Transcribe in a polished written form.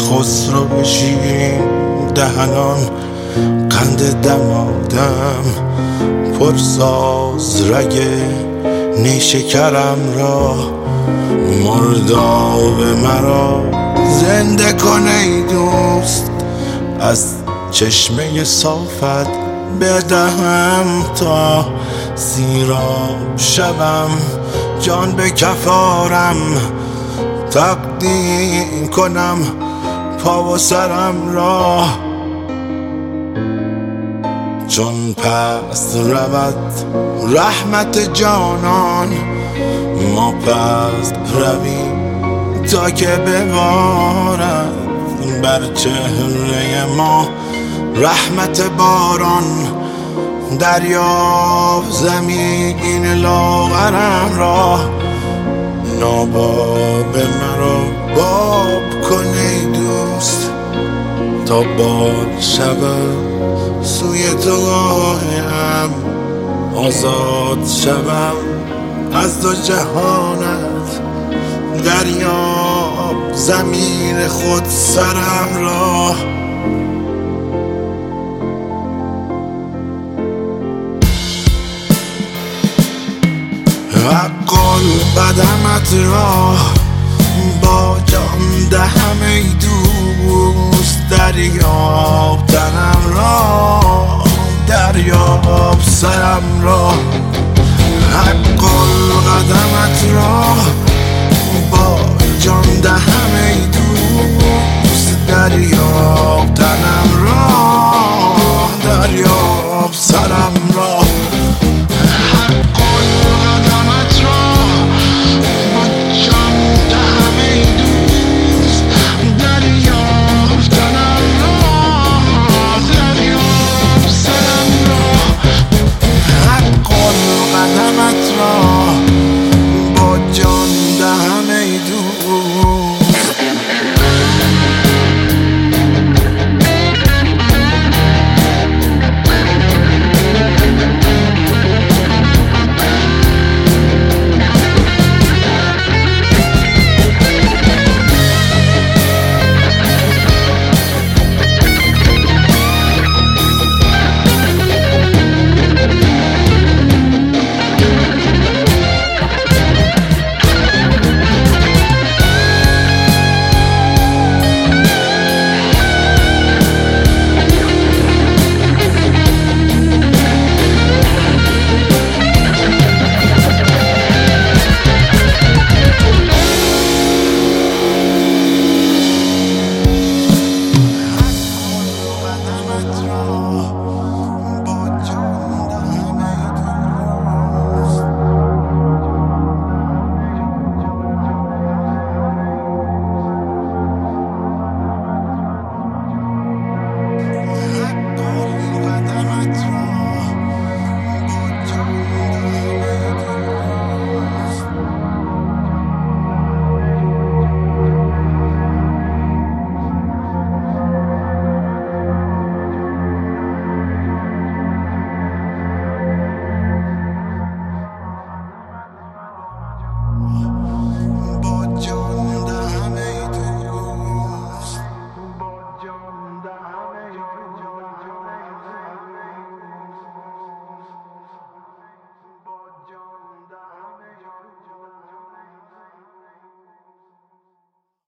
خسرو بشین دهنان قند دمادم پرساز رگ نیشکرم را مرداب مرا زنده کن ای دوست از چشمه صافت بدهم تا سیراب شوم جان به کفارم تقدیم کنم پا و سرم را چون پس رود رحمت جانان ما پس رویم تا که ببارد بر چهره ما رحمت باران دریاب زمین لاغرم را ناباب مرا باب کن ای دوست تا باد شود سوی تو راهم آزاد شوم از دو جهانت دریاب زمین خود سرم را حق قدمت را با جان دهم ای دوست دریاب تنم را دریاب سرم را حق قدمت را